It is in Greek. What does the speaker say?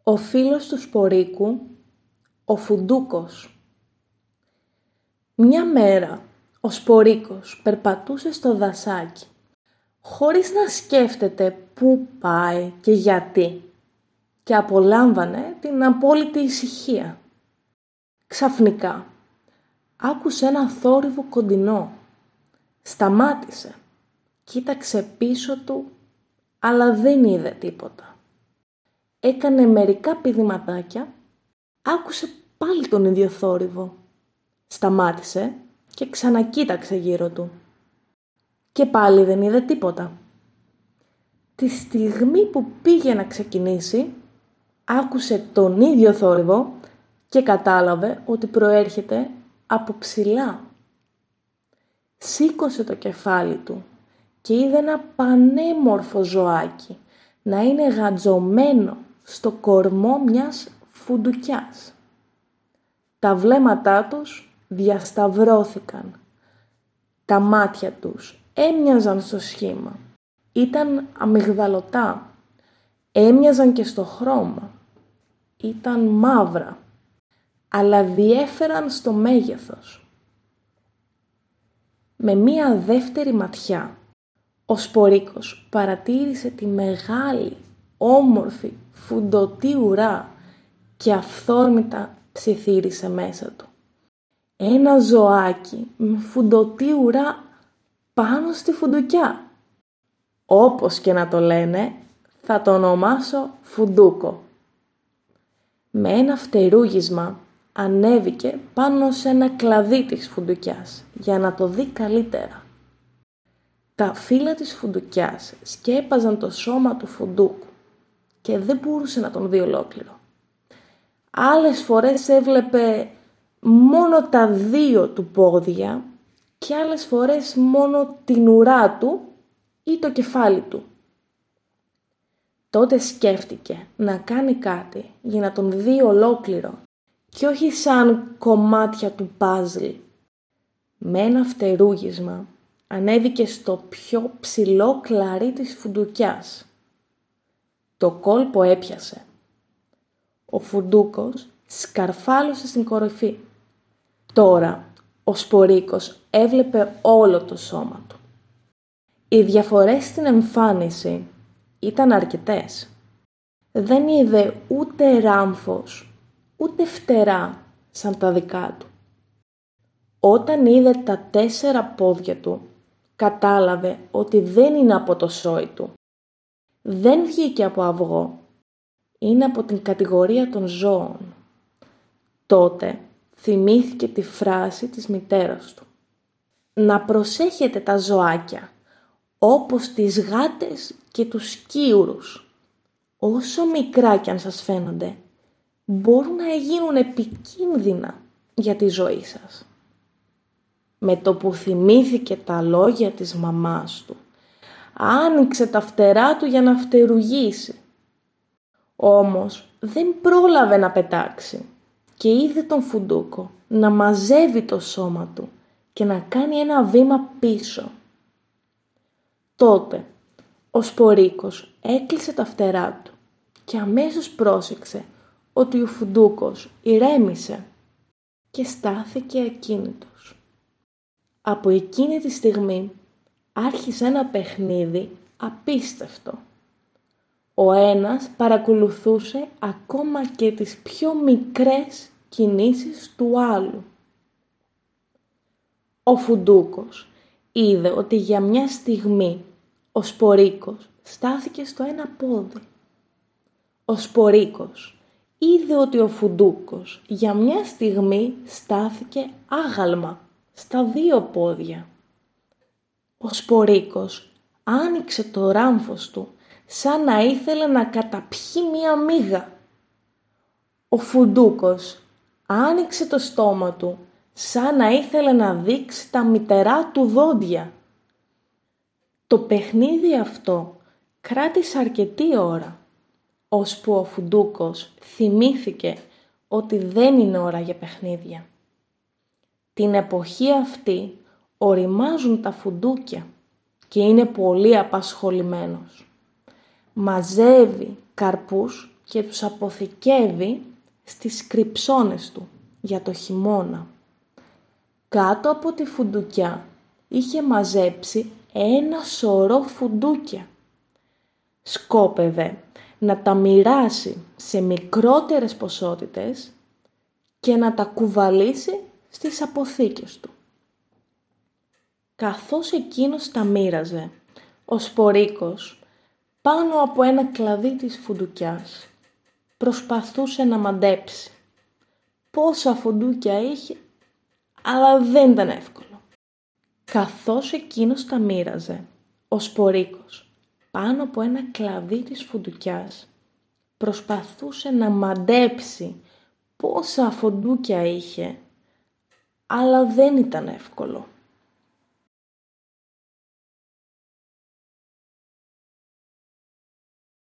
Ο φίλος του Σπορίκου, ο Φουντούκος. Μια μέρα ο Σπορίκος περπατούσε στο δασάκι, χωρίς να σκέφτεται πού πάει και γιατί, και απολάμβανε την απόλυτη ησυχία. Ξαφνικά άκουσε ένα θόρυβο κοντινό. Σταμάτησε, κοίταξε πίσω του, αλλά δεν είδε τίποτα. Έκανε μερικά πηδηματάκια, άκουσε πάλι τον ίδιο θόρυβο. Σταμάτησε και ξανακοίταξε γύρω του. Και πάλι δεν είδε τίποτα. Τη στιγμή που πήγε να ξεκινήσει, άκουσε τον ίδιο θόρυβο και κατάλαβε ότι προέρχεται από ψηλά. Σήκωσε το κεφάλι του και είδε ένα πανέμορφο ζωάκι να είναι γατζωμένο στο κορμό μιας φουντουκιάς. Τα βλέμματά τους διασταυρώθηκαν. Τα μάτια τους έμοιαζαν στο σχήμα. Ήταν αμυγδαλωτά. Έμοιαζαν και στο χρώμα. Ήταν μαύρα, αλλά διέφεραν στο μέγεθος. Με μία δεύτερη ματιά, ο Σπορίκος παρατήρησε τη μεγάλη, όμορφη, φουντωτή ουρά και αυθόρμητα ψιθύρισε μέσα του. Ένα ζωάκι με φουντωτή ουρά πάνω στη φουντουκιά. Όπως και να το λένε, θα το ονομάσω Φουντούκο. Με ένα φτερούγισμα ανέβηκε πάνω σε ένα κλαδί της φουντουκιάς για να το δει καλύτερα. Τα φύλλα της φουντουκιάς σκέπαζαν το σώμα του Φουντούκου και δεν μπορούσε να τον δει ολόκληρο. Άλλες φορές έβλεπε μόνο τα δύο του πόδια και άλλες φορές μόνο την ουρά του ή το κεφάλι του. Τότε σκέφτηκε να κάνει κάτι για να τον δει ολόκληρο και όχι σαν κομμάτια του παζλ. Με ένα φτερούγισμα ανέβηκε στο πιο ψηλό κλαρί της φουντουκιάς. Το κόλπο έπιασε. Ο Φουντούκος σκαρφάλωσε στην κορυφή. Τώρα ο Σπορίκος έβλεπε όλο το σώμα του. Οι διαφορές στην εμφάνιση ήταν αρκετές. Δεν είδε ούτε ράμφος, ούτε φτερά σαν τα δικά του. Όταν είδε τα 4 πόδια του, κατάλαβε ότι δεν είναι από το σόι του. Δεν βγήκε από αυγό. Είναι από την κατηγορία των ζώων. Τότε θυμήθηκε τη φράση της μητέρας του. Να προσέχετε τα ζωάκια, όπως τις γάτες και τους σκίουρους. Όσο μικρά κι αν σας φαίνονται, μπορούν να γίνουν επικίνδυνα για τη ζωή σας. Με το που θυμήθηκε τα λόγια της μαμάς του, άνοιξε τα φτερά του για να φτερουγήσει. Όμως δεν πρόλαβε να πετάξει και είδε τον Φουντούκο να μαζεύει το σώμα του και να κάνει ένα βήμα πίσω. Τότε ο Σπορίκος έκλεισε τα φτερά του και αμέσως πρόσεξε ότι ο Φουντούκος ηρέμησε και στάθηκε ακίνητος. Από εκείνη τη στιγμή άρχισε ένα παιχνίδι απίστευτο. Ο ένας παρακολουθούσε ακόμα και τις πιο μικρές κινήσεις του άλλου. Ο Φουντούκος είδε ότι για μια στιγμή ο Σπορίκος στάθηκε στο ένα πόδι. Ο Σπορίκος είδε ότι ο Φουντούκος για μια στιγμή στάθηκε άγαλμα στα 2 πόδια. Ο Σπορίκος άνοιξε το ράμφος του σαν να ήθελε να καταπιεί μία μύγα. Ο Φουντούκος άνοιξε το στόμα του σαν να ήθελε να δείξει τα μυτερά του δόντια. Το παιχνίδι αυτό κράτησε αρκετή ώρα, ώσπου ο Φουντούκος θυμήθηκε ότι δεν είναι ώρα για παιχνίδια. Την εποχή αυτή ωριμάζουν τα φουντούκια και είναι πολύ απασχολημένος. Μαζεύει καρπούς και τους αποθηκεύει στις κρυψώνες του για το χειμώνα. Κάτω από τη φουντουκιά είχε μαζέψει ένα σωρό φουντούκια. Σκόπευε να τα μοιράσει σε μικρότερες ποσότητες και να τα κουβαλήσει στις αποθήκες του. Καθώς εκείνος τα μοίραζε, ο Σπορίκος πάνω από ένα κλαδί της φουντουκιάς προσπαθούσε να μαντέψει πόσα φουντούκια είχε, αλλά δεν ήταν εύκολο. Καθώς εκείνος τα μοίραζε, ο Σπορίκος πάνω από ένα κλαδί της φουντουκιάς προσπαθούσε να μαντέψει πόσα φουντούκια είχε, αλλά δεν ήταν εύκολο.